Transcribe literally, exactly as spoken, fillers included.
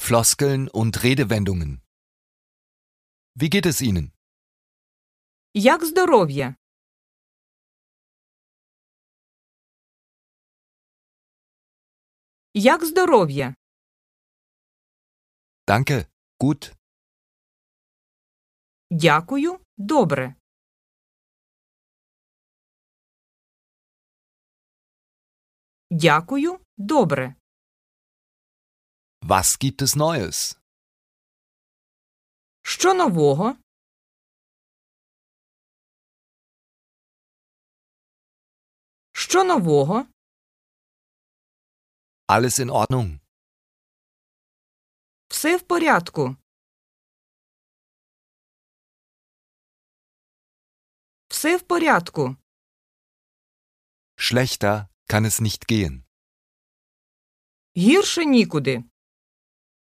Floskeln und Redewendungen. Wie geht es Ihnen? Як здоров'я? Як здоров'я? Danke, gut. Дякую, добре. Дякую, добре. Was gibt es Neues? Що нового? Що нового? Alles in Ordnung. Все в порядку. Все в порядку. Schlechter kann es nicht gehen. Гірше нікуди.